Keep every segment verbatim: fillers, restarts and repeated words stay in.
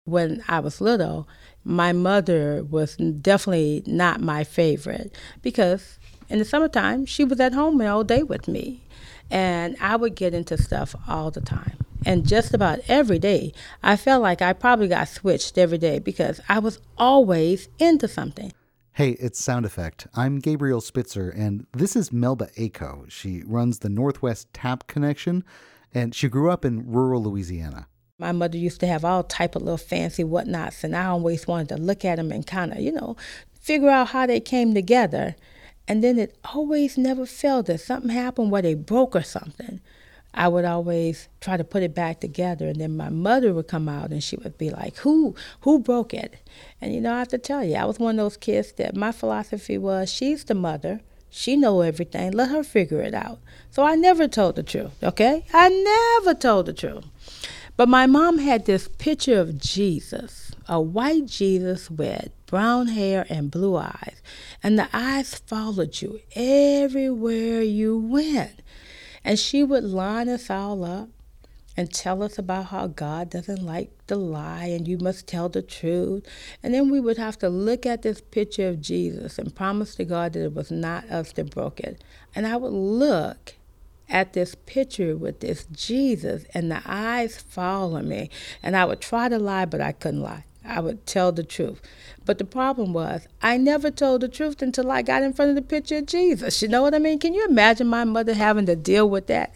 When I was little, my mother was definitely not my favorite because in the summertime, she was at home all day with me. And I would get into stuff all the time. And just about every day, I felt like I probably got switched every day because I was always into something. Hey, it's Sound Effect. I'm Gabriel Spitzer, and this is Melba Aco. She runs the Northwest Tap Connection, and she grew up in rural Louisiana. My mother used to have all type of little fancy whatnots, and I always wanted to look at them and kind of, you know, figure out how they came together. And then it always never felt that something happened where they broke or something. I would always try to put it back together, and then my mother would come out and she would be like, who who broke it? And you know, I have to tell you, I was one of those kids that my philosophy was, she's the mother, she know everything, let her figure it out. So I never told the truth, okay? I never told the truth. But my mom had this picture of Jesus, a white Jesus with brown hair and blue eyes, and the eyes followed you everywhere you went. And she would line us all up and tell us about how God doesn't like the lie and you must tell the truth. And then we would have to look at this picture of Jesus and promise to God that it was not us that broke it. And I would look at this picture with this Jesus and the eyes follow me. And I would try to lie, but I couldn't lie. I would tell the truth. But the problem was, I never told the truth until I got in front of the picture of Jesus. You know what I mean? Can you imagine my mother having to deal with that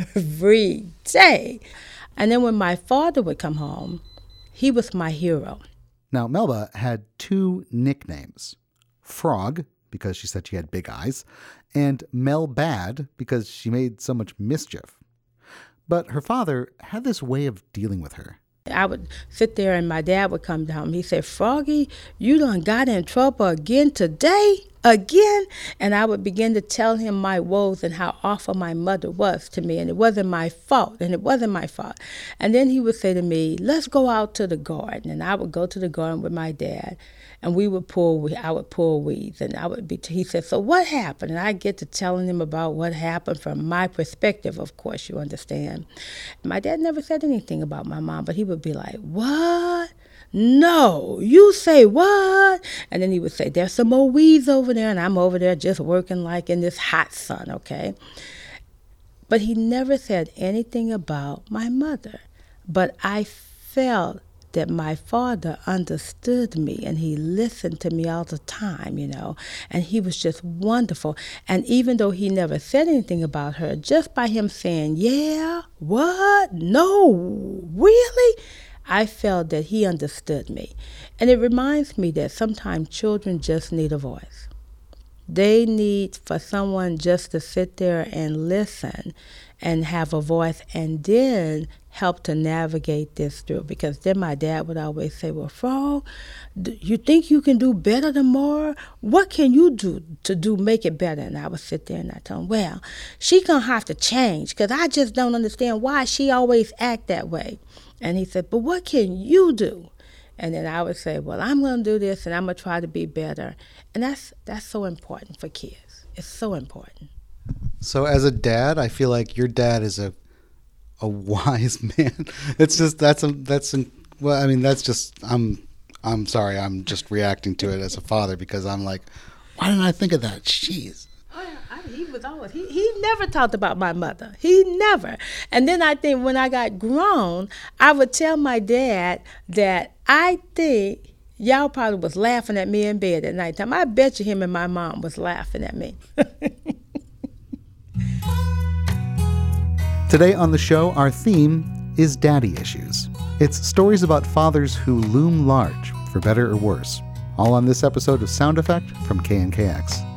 every day? And then when my father would come home, he was my hero. Now, Melba had two nicknames. Frog, because she said she had big eyes, and Mel Bad, because she made so much mischief. But her father had this way of dealing with her. I would sit there and my dad would come down. He said, Froggy, you done got in trouble again today? Again? And I would begin to tell him my woes and how awful my mother was to me. And it wasn't my fault. And it wasn't my fault. And then he would say to me, let's go out to the garden. And I would go to the garden with my dad. And we would pull, I would pull weeds. And I would be, he said, so what happened? And I get to telling him about what happened from my perspective, of course, you understand. My dad never said anything about my mom, but he would be like, what? No, you say what? And then he would say, there's some more weeds over there, and I'm over there just working like in this hot sun, okay? But he never said anything about my mother. But I felt that my father understood me and he listened to me all the time, you know, and he was just wonderful. And even though he never said anything about her, just by him saying, yeah, what? No, really? I felt that he understood me. And it reminds me that sometimes children just need a voice. They need for someone just to sit there and listen and have a voice and then help to navigate this through. Because then my dad would always say, well, Frog, you think you can do better tomorrow? What can you do to do make it better? And I would sit there and I tell him, well, she gonna have to change because I just don't understand why she always act that way. And he said, but what can you do? And then I would say, well, I'm going to do this and I'm going to try to be better. And that's that's so important for kids. It's so important. So as a dad, I feel like your dad is a a wise man. It's just, that's, a, that's, a, well, I mean, that's just, I'm, I'm sorry. I'm just reacting to it as a father because I'm like, why didn't I think of that? Jeez. Oh, yeah. I, he was always, he, he never talked about my mother. He never. And then I think when I got grown, I would tell my dad that I think y'all probably was laughing at me in bed at nighttime. I bet you him and my mom was laughing at me. Today on the show, our theme is daddy issues. It's stories about fathers who loom large, for better or worse. All on this episode of Sound Effect from K N K X.